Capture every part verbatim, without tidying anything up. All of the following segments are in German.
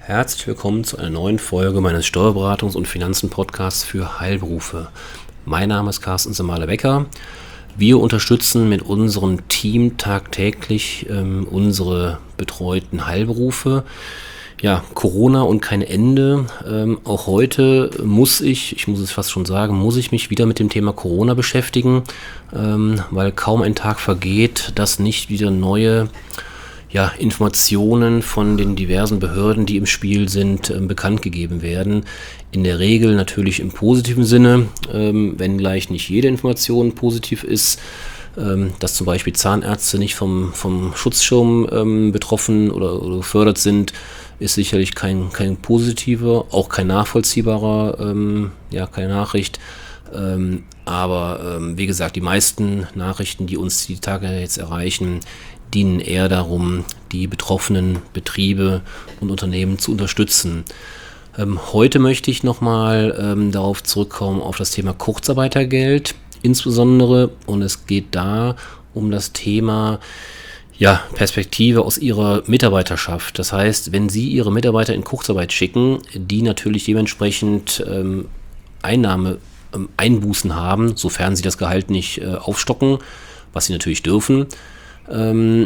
Herzlich willkommen zu einer neuen Folge meines Steuerberatungs- und Finanzen-Podcasts für Heilberufe. Mein Name ist Carsten Semale-Becker. Wir unterstützen mit unserem Team tagtäglich ähm, unsere betreuten Heilberufe. Ja, Corona und kein Ende. Ähm, auch heute muss ich, ich muss es fast schon sagen, muss ich mich wieder mit dem Thema Corona beschäftigen, ähm, weil kaum ein Tag vergeht, dass nicht wieder neue ja, Informationen von den diversen Behörden, die im Spiel sind, äh, bekannt gegeben werden. In der Regel natürlich im positiven Sinne, ähm, wenngleich nicht jede Information positiv ist. Ähm, dass zum Beispiel Zahnärzte nicht vom, vom Schutzschirm ähm, betroffen oder, oder gefördert sind, ist sicherlich kein, kein positiver, auch kein nachvollziehbarer, ähm, ja, keine Nachricht. Ähm, aber ähm, wie gesagt, die meisten Nachrichten, die uns die Tage jetzt erreichen, dienen eher darum, die betroffenen Betriebe und Unternehmen zu unterstützen. Ähm, heute möchte ich nochmal ähm, darauf zurückkommen, auf das Thema Kurzarbeitergeld insbesondere. Und es geht da um das Thema ja, Perspektive aus Ihrer Mitarbeiterschaft. Das heißt, wenn Sie Ihre Mitarbeiter in Kurzarbeit schicken, die natürlich dementsprechend ähm, Einnahme, ähm, Einbußen haben, sofern Sie das Gehalt nicht äh, aufstocken, was Sie natürlich dürfen, ähm,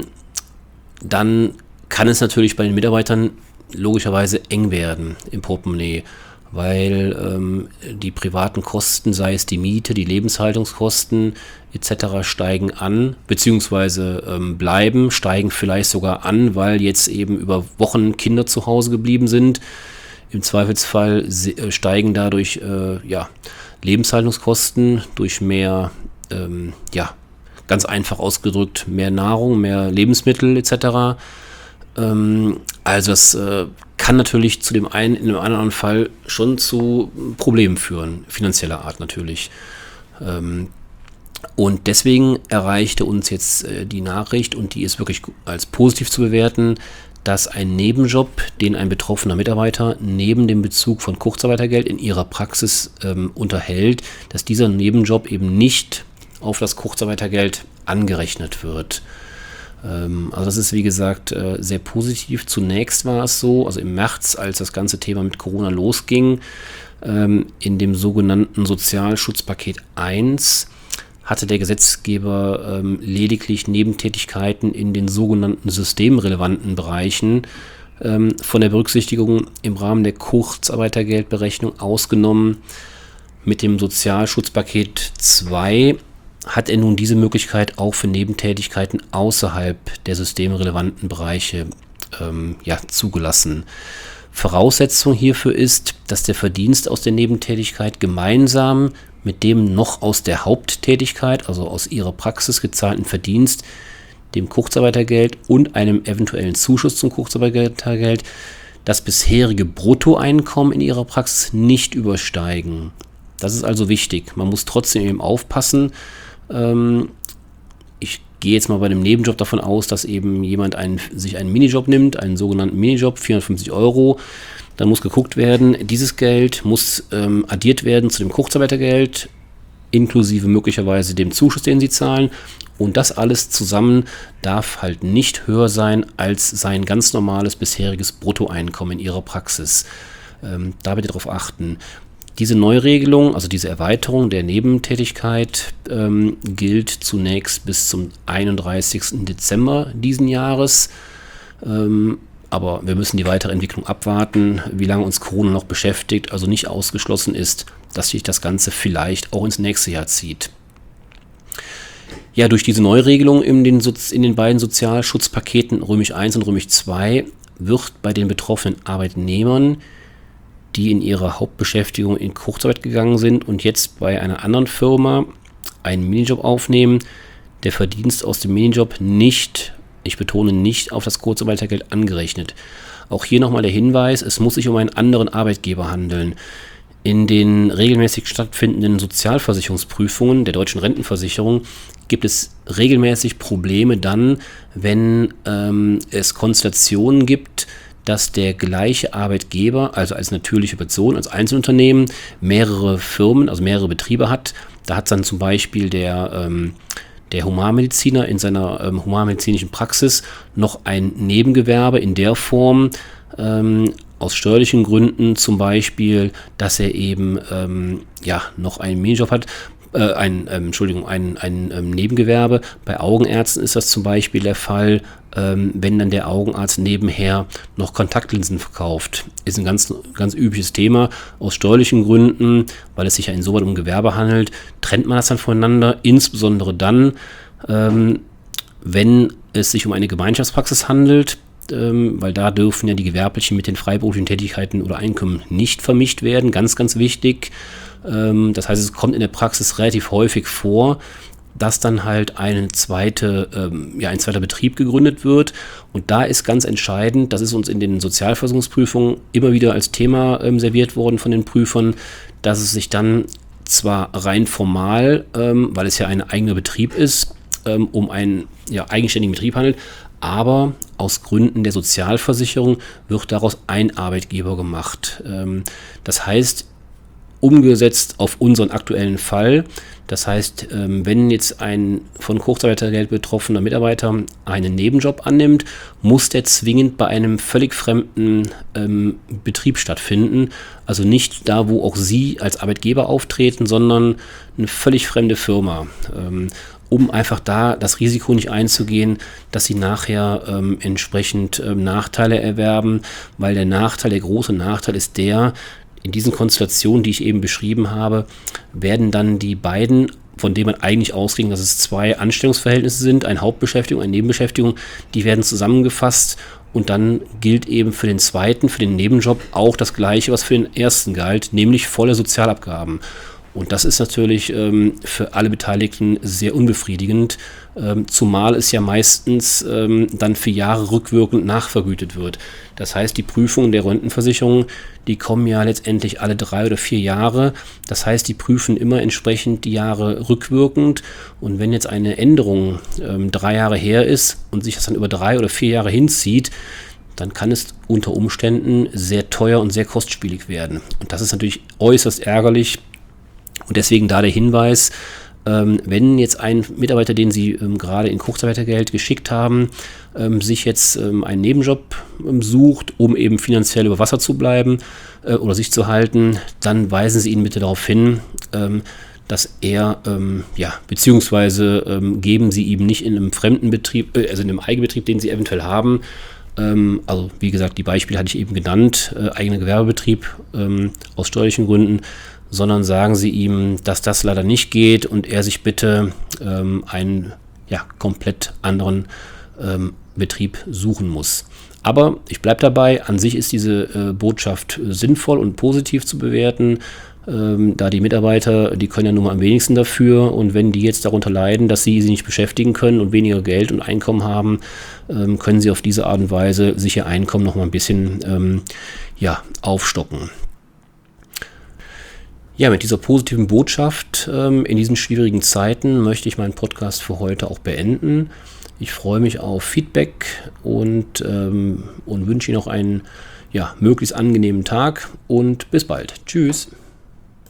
dann kann es natürlich bei den Mitarbeitern logischerweise eng werden im Portemonnaie, weil ähm, die privaten Kosten, sei es die Miete, die Lebenshaltungskosten et cetera steigen an, beziehungsweise ähm, bleiben, steigen vielleicht sogar an, weil jetzt eben über Wochen Kinder zu Hause geblieben sind. Im Zweifelsfall se- steigen dadurch äh, ja, Lebenshaltungskosten durch mehr, ähm, ja, ganz einfach ausgedrückt, mehr Nahrung, mehr Lebensmittel et cetera. Ähm, also das äh, kann natürlich zu dem einen, in dem anderen Fall schon zu Problemen führen, finanzieller Art natürlich. Ähm, und deswegen erreichte uns jetzt äh, die Nachricht, und die ist wirklich als positiv zu bewerten, dass ein Nebenjob, den ein betroffener Mitarbeiter neben dem Bezug von Kurzarbeitergeld in ihrer Praxis ähm, unterhält, dass dieser Nebenjob eben nicht auf das Kurzarbeitergeld angerechnet wird. Ähm, also das ist, wie gesagt, äh, sehr positiv. Zunächst war es so, also im März, als das ganze Thema mit Corona losging, ähm, in dem sogenannten Sozialschutzpaket eins hatte der Gesetzgeber ähm, lediglich Nebentätigkeiten in den sogenannten systemrelevanten Bereichen ähm, von der Berücksichtigung im Rahmen der Kurzarbeitergeldberechnung ausgenommen. Mit dem Sozialschutzpaket zwei hat er nun diese Möglichkeit auch für Nebentätigkeiten außerhalb der systemrelevanten Bereiche ähm, ja, zugelassen. Voraussetzung hierfür ist, dass der Verdienst aus der Nebentätigkeit gemeinsam mit dem noch aus der Haupttätigkeit, also aus ihrer Praxis gezahlten Verdienst, dem Kurzarbeitergeld und einem eventuellen Zuschuss zum Kurzarbeitergeld das bisherige Bruttoeinkommen in ihrer Praxis nicht übersteigen. Das ist also wichtig. Man muss trotzdem eben aufpassen. Ähm, ich gehe jetzt mal bei dem Nebenjob davon aus, dass eben jemand einen, sich einen Minijob nimmt, einen sogenannten Minijob, vierhundertfünfzig Euro. Dann muss geguckt werden, dieses Geld muss ähm, addiert werden zu dem Kurzarbeitergeld, inklusive möglicherweise dem Zuschuss, den Sie zahlen. Und das alles zusammen darf halt nicht höher sein als sein ganz normales bisheriges Bruttoeinkommen in Ihrer Praxis. Ähm, da bitte darauf achten. Diese Neuregelung, also diese Erweiterung der Nebentätigkeit, ähm, gilt zunächst bis zum einunddreißigsten Dezember diesen Jahres. Ähm, aber wir müssen die weitere Entwicklung abwarten, wie lange uns Corona noch beschäftigt. Also nicht ausgeschlossen ist, dass sich das Ganze vielleicht auch ins nächste Jahr zieht. Ja, durch diese Neuregelung in den, Sozi- in den beiden Sozialschutzpaketen Römisch eins und Römisch zwei wird bei den betroffenen Arbeitnehmern, die in ihrer Hauptbeschäftigung in Kurzarbeit gegangen sind und jetzt bei einer anderen Firma einen Minijob aufnehmen, der Verdienst aus dem Minijob nicht, ich betone nicht, auf das Kurzarbeitergeld angerechnet. Auch hier nochmal der Hinweis, es muss sich um einen anderen Arbeitgeber handeln. In den regelmäßig stattfindenden Sozialversicherungsprüfungen der deutschen Rentenversicherung gibt es regelmäßig Probleme dann, wenn ähm, es Konstellationen gibt, dass der gleiche Arbeitgeber, also als natürliche Person, als Einzelunternehmen, mehrere Firmen, also mehrere Betriebe hat. Da hat dann zum Beispiel der, ähm, der Humanmediziner in seiner ähm, humanmedizinischen Praxis noch ein Nebengewerbe in der Form, ähm, aus steuerlichen Gründen zum Beispiel, dass er eben ähm, ja, noch einen Minijob hat, äh, ein, ähm, Entschuldigung, ein, ein ähm, Nebengewerbe. Bei Augenärzten ist das zum Beispiel der Fall, ähm, wenn dann der Augenarzt nebenher noch Kontaktlinsen verkauft. Ist ein ganz, ganz übliches Thema. Aus steuerlichen Gründen, weil es sich ja insoweit um Gewerbe handelt, trennt man das dann voneinander, insbesondere dann, ähm, wenn es sich um eine Gemeinschaftspraxis handelt, ähm, weil da dürfen ja die gewerblichen mit den freiberuflichen Tätigkeiten oder Einkommen nicht vermischt werden. Ganz, ganz wichtig. Ähm, das heißt, es kommt in der Praxis relativ häufig vor, dass dann halt eine zweite, ähm, ja, ein zweiter Betrieb gegründet wird. Und da ist ganz entscheidend, das ist uns in den Sozialversicherungsprüfungen immer wieder als Thema ähm, serviert worden von den Prüfern, dass es sich dann zwar rein formal, ähm, weil es ja ein eigener Betrieb ist, ähm, um einen ja, eigenständigen Betrieb handelt, aber aus Gründen der Sozialversicherung wird daraus ein Arbeitgeber gemacht. Ähm, das heißt, umgesetzt auf unseren aktuellen Fall, das heißt, ähm, wenn jetzt ein von Kurzarbeitergeld betroffener Mitarbeiter einen Nebenjob annimmt, muss der zwingend bei einem völlig fremden ähm, Betrieb stattfinden. Also nicht da, wo auch Sie als Arbeitgeber auftreten, sondern eine völlig fremde Firma. Ähm, um einfach da das Risiko nicht einzugehen, dass sie nachher ähm, entsprechend ähm, Nachteile erwerben, weil der Nachteil, der große Nachteil ist der, in diesen Konstellationen, die ich eben beschrieben habe, werden dann die beiden, von denen man eigentlich ausging, dass es zwei Anstellungsverhältnisse sind, eine Hauptbeschäftigung, eine Nebenbeschäftigung, die werden zusammengefasst und dann gilt eben für den zweiten, für den Nebenjob auch das Gleiche, was für den ersten galt, nämlich volle Sozialabgaben. Und das ist natürlich ähm, für alle Beteiligten sehr unbefriedigend, ähm, zumal es ja meistens ähm, dann für Jahre rückwirkend nachvergütet wird. Das heißt, die Prüfungen der Rentenversicherung, die kommen ja letztendlich alle drei oder vier Jahre. Das heißt, die prüfen immer entsprechend die Jahre rückwirkend. Und wenn jetzt eine Änderung ähm, drei Jahre her ist und sich das dann über drei oder vier Jahre hinzieht, dann kann es unter Umständen sehr teuer und sehr kostspielig werden. Und das ist natürlich äußerst ärgerlich. Und deswegen da der Hinweis, ähm, wenn jetzt ein Mitarbeiter, den Sie ähm, gerade in Kurzarbeitergeld geschickt haben, ähm, sich jetzt ähm, einen Nebenjob ähm, sucht, um eben finanziell über Wasser zu bleiben äh, oder sich zu halten, dann weisen Sie ihn bitte darauf hin, ähm, dass er, ähm, ja, beziehungsweise ähm, geben Sie ihm nicht in einem fremden Betrieb, äh, also in einem Eigenbetrieb, den Sie eventuell haben, ähm, also wie gesagt, die Beispiele hatte ich eben genannt, äh, eigener Gewerbebetrieb ähm, aus steuerlichen Gründen, sondern sagen Sie ihm, dass das leider nicht geht und er sich bitte ähm, einen ja, komplett anderen ähm, Betrieb suchen muss. Aber ich bleibe dabei, an sich ist diese äh, Botschaft äh, sinnvoll und positiv zu bewerten, ähm, da die Mitarbeiter, die können ja nur mal am wenigsten dafür und wenn die jetzt darunter leiden, dass sie sie nicht beschäftigen können und weniger Geld und Einkommen haben, ähm, können sie auf diese Art und Weise sich ihr Einkommen noch mal ein bisschen ähm, ja, aufstocken. Ja, mit dieser positiven Botschaft ähm, in diesen schwierigen Zeiten möchte ich meinen Podcast für heute auch beenden. Ich freue mich auf Feedback und, ähm, und wünsche Ihnen noch einen ja, möglichst angenehmen Tag und bis bald. Tschüss.